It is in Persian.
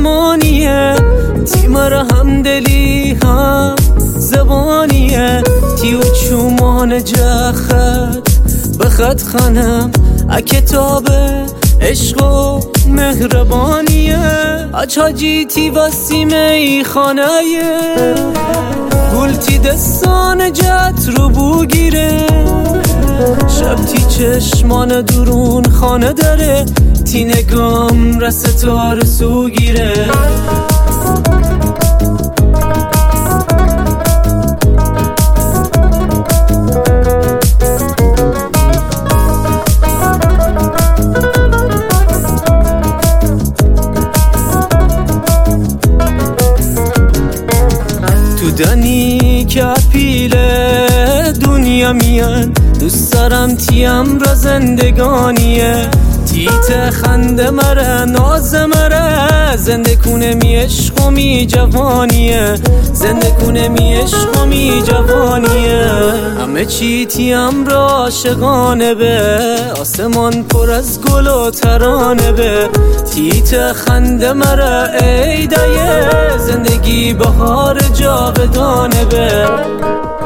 آسمانیه، تیمر همدلی هم زبانیه، تیو چومان جخت بخط خانم کتاب عشق و مهربانیه، اچاجی تی واسیم ای خانه گلتی دستان جت رو بوگیره، شب تی چشمان درون خانه داره، تی نگام رستا رسو گیره. تو دنی که پیله دنیا میان، دوست دارم تیم را زندگانیه، تیت خنده مره ناز مره، زنده کنه می عشق و می جوانیه، زنده کنه می عشق و می جوانیه. همه چی تیم را عاشقانه به، آسمان پر از گل و ترانه به، تیت خنده مره ای دیه، زندگی بهار جاودانه به.